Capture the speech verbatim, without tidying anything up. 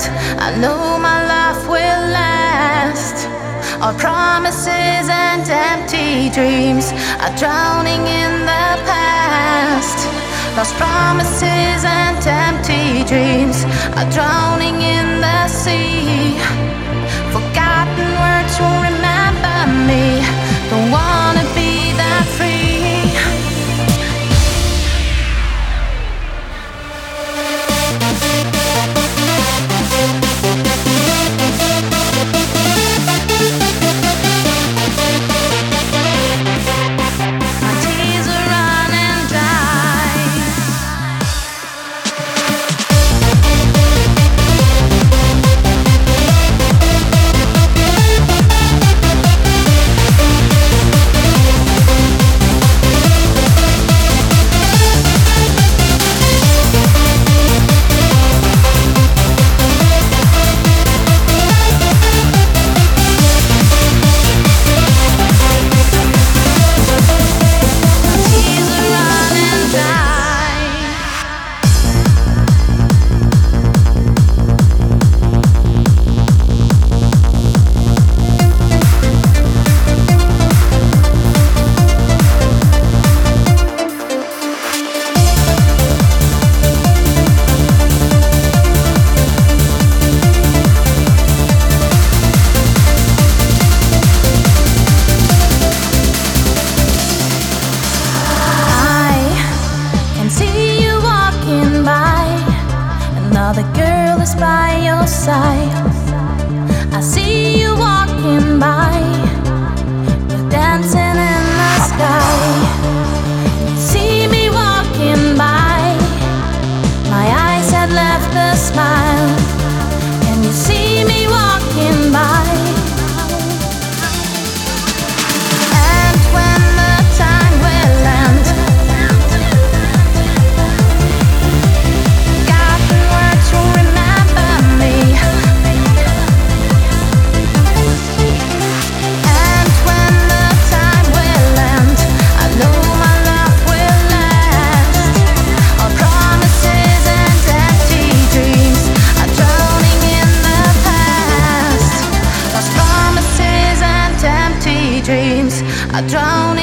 end. I know my life will last. Our promises and empty dreams are drowning in the past. Lost promises and empty dreams are drowning in the sea. Forgotten words will remember me. Don't wanna be that free. Another girl is by your side. I see you walking by. You're dancing in the sky. You see me walking by. My eyes had left a smile. Can you see me walking by? And when the time will end, I drown